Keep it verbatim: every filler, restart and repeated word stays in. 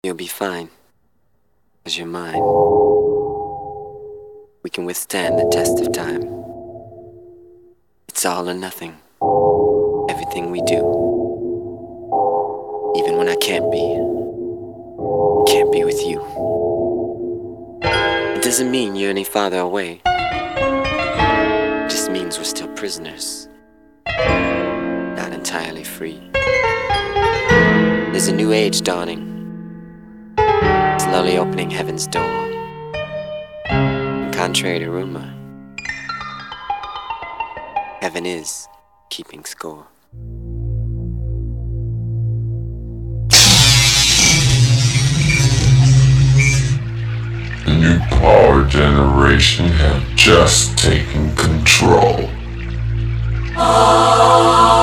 You'll be fine, 'cause you're mine. We can withstand the test of time. It's all or nothing, everything we do. Even when I can't be, can't be with you. It doesn't mean you're any farther away. It just means we're still prisoners, not entirely free. There's a new age dawning, slowly opening heaven's door. And contrary to rumor, heaven is keeping score. The new power generation have just taken control.